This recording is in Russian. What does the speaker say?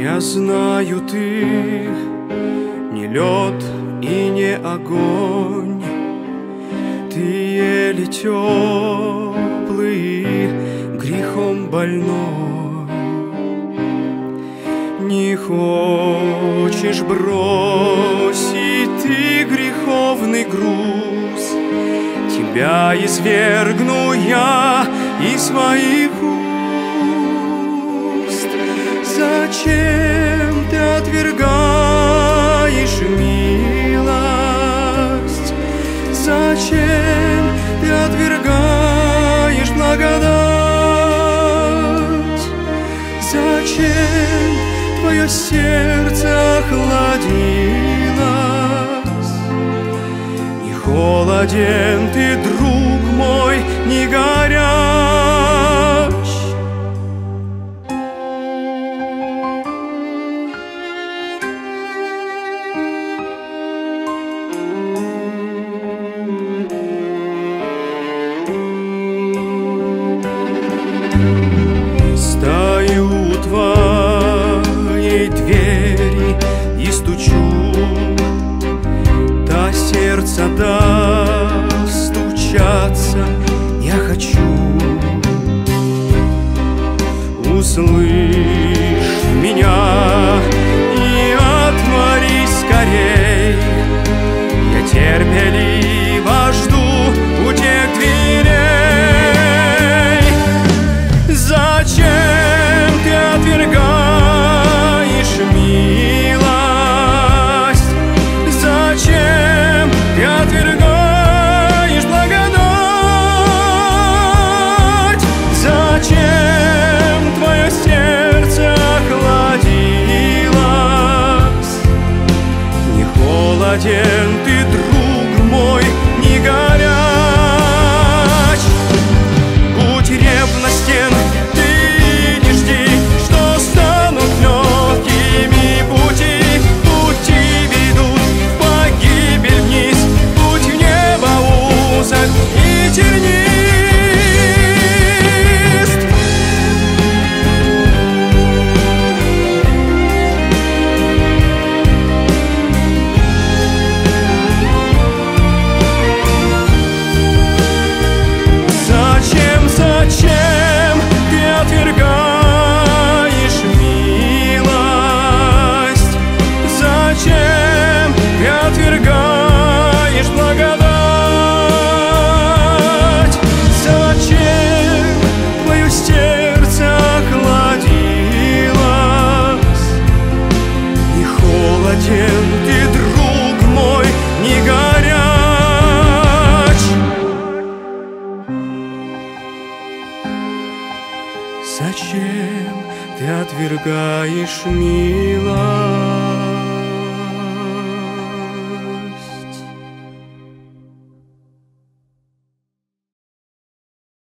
Я знаю, ты не лед и не огонь, ты еле теплый, грехом больной. Не хочешь бросить ты греховный груз, тебя извергну я из своих уст. Зачем ты отвергаешь милость? Зачем ты отвергаешь благодать? Зачем твое сердце охладилось? Не холоден ты, друг мой, не горяч. Стою у твоей двери и стучу, до сердца достучаться я хочу. Услышь меня и отвори скорей, я терпеливо жду у тех дверей. Зачем ты отвергаешь милость? Зачем ты отвергаешь благодать? Зачем твое сердце охладилось? Не холоден ты, друг мой, не горяч. Будь ревностен, ты не жди, что станут легкими пути. Пути ведут в погибель вниз, путь в небо узок и тернист. Зачем ты отвергаешь милость? Зачем ты отвергаешь благодать? Зачем твое сердце охладилось? Не холоден ты, друг мой, не горяч. Зачем ты отвергаешь милость?